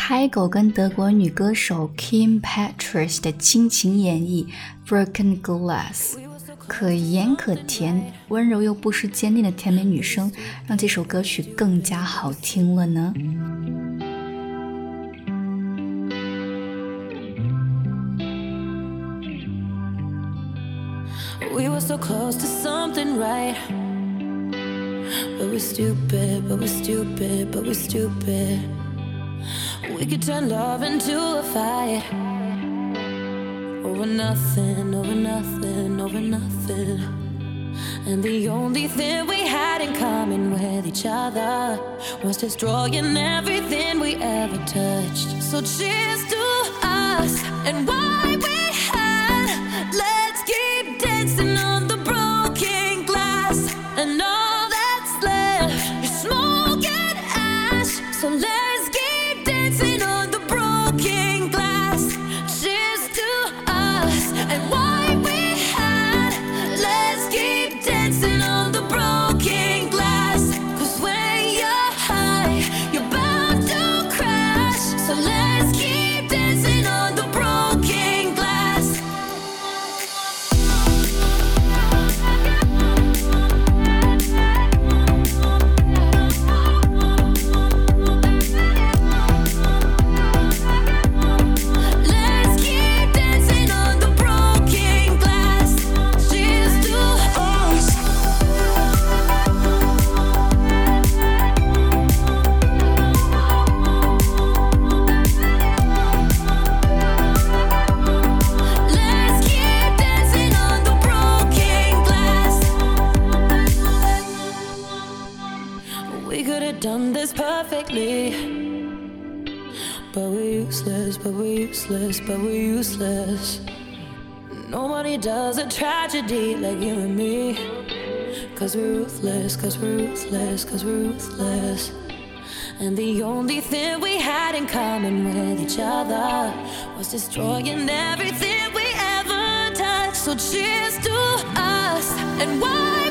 海狗跟德国女歌手 Kim Petras 的倾情演绎 Broken Glass， 可盐可甜，温柔又不失坚定的甜美女声，让这首歌曲更加好听了呢。 We were so close to something right, but we're stupid, but we're stupid, but we're stupid. We could turn love into a fight, over nothing, over nothing, over nothing. And the only thing we had in common with each other was destroying everything we ever touched. So cheers to us and why we had. Let's keep dancing on the broken glass, and all that's left is smoke and ash. So let's keep dancing on the broken glass. Cheers to us and why we had. Let's keep dancing on the broken glass. 'Cause when you're high, you're bound to crash. So let's keep dancing on the broken glass. Let's keep dancing on the broken glass. Cheers to us. Let's keep dancing on the broken glass. We could have done this perfectly, but we're useless, but we're useless, but we're useless. Nobody does a tragedy like you and me. 'Cause we're ruthless, 'cause we're ruthless, 'cause we're ruthless. And the only thing we had in common with each other was destroying everything we ever touched. So cheers to us and why